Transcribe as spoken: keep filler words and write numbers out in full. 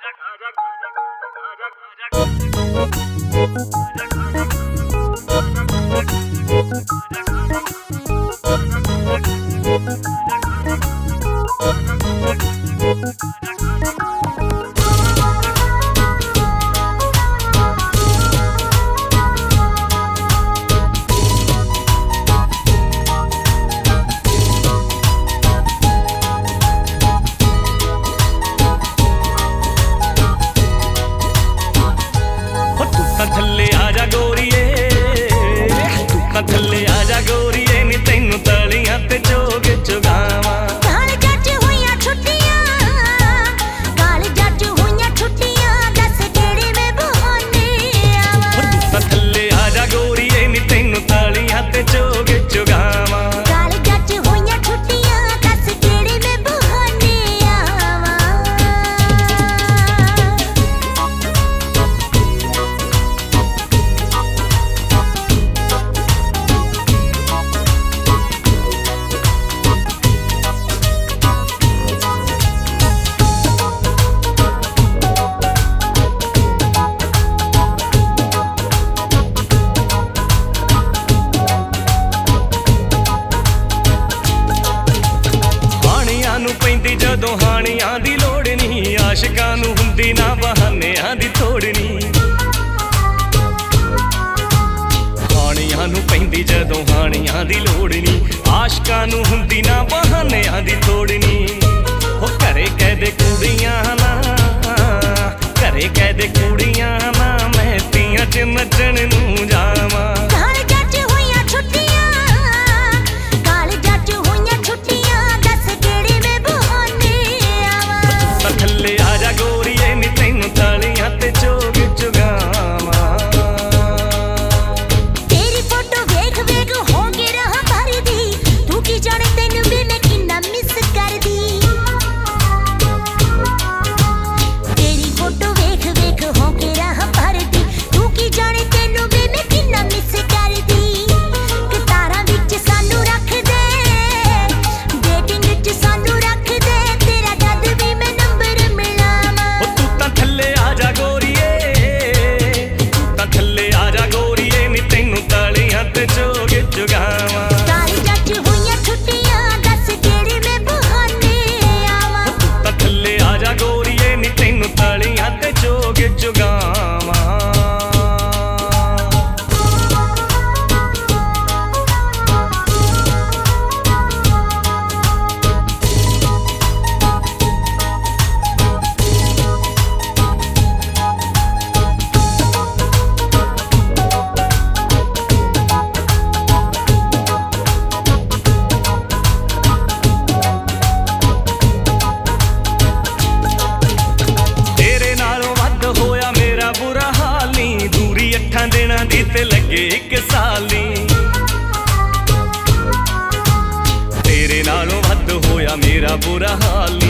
थल्ले आजा गोरीए तू तां थल्ले आजा गोरीए नी तैनू तलियां ते जोग चुगावां काल जज होइयां छुट्टियां काल जज होइयां छुट्टियां दस केड़े वे बहाने आवां तू तां थल्ले आजा गोरीए नी तैनू तलियां ते जोग चुगावां काल जज होइयां छुट्टियां दस केड़े वे बहाने आवां पैंदी जदों हानियां दी लोड़ नहीं आशिकां नूं हुंदी ना बहानियां दी थोड़ नहीं हानियां नूं पैंदी जदों हानियां दी लोड़ नहीं आशिकां नूं हुंदी ना बहानियां दी थोड़ नहीं हो घरे कहदे कुड़ियां ना घरे कहदे कुड़ियां ना मैं तियां च नच्चण नूं जावां थल्ले आजा गोरीए नी तैनू तलियां ते जोग चुगावां तेरी फोटो वेख वेख हो के रहा भरदी तू की जाने तैनू भी मैं किन्ना मिस करदी तेरी फोटो वेख वेख हो के रहा भरदी तू की जाने तैनू भी मैं किन्ना मिस करदी कतारां विच सानू रख दे डेटिंग विच सानू रख दे तेरा जद भी मैं नंबर मिलावां तू तां थल्ले आजा गोरीए तू तां थल्ले आजा गोरीए नी तैनू तलियां ते जोग चुगावां काल जज होइयां छुट्टियां दस केड़े वे बहाने आवां तू तां थल्ले आजा गोरीए नी तैनू तलियां ते जोग चुगावां दिनां दी ते लगे एक साल नी तेरे नालों वध होया मेरा बुरा हाल नी